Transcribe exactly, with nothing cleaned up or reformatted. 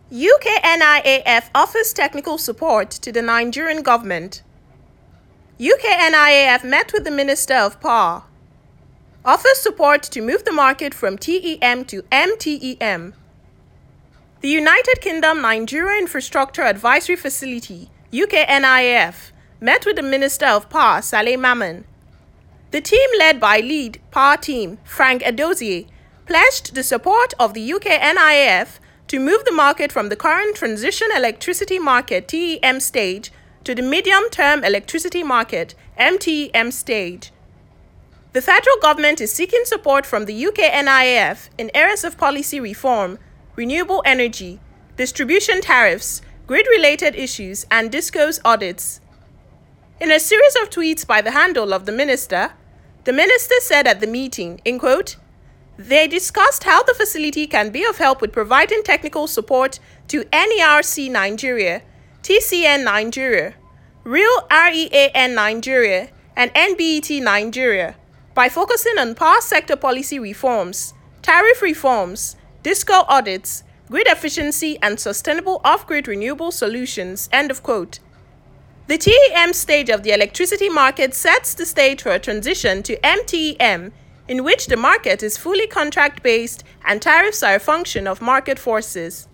U K N I A F offers technical support to the Nigerian government. U K N I A F met with the Minister of Power. Offers support to move the market from T E M to M T E M. The United Kingdom Nigeria Infrastructure Advisory Facility, U K N I A F, met with the Minister of Power, Saleh Maman. The team led by lead power team Frank Edozie pledged the support of the U K N I A F to move the market from the current transition electricity market T E M stage to the medium-term electricity market M T E M stage. The federal government is seeking support from the U K N I A F in areas of policy reform, renewable energy, distribution tariffs, grid-related issues, and DISCOS audits. In a series of tweets by the handle of the minister, the minister said at the meeting, in quote, they discussed how the facility can be of help with providing technical support to N E R C Nigeria, T C N Nigeria, Real R E A N Nigeria, and N B E T Nigeria by focusing on power sector policy reforms, tariff reforms, DISCO audits, grid efficiency, and sustainable off-grid renewable solutions, end of quote. The T E M stage of the electricity market sets the stage for a transition to M T E M, in which the market is fully contract-based and tariffs are a function of market forces.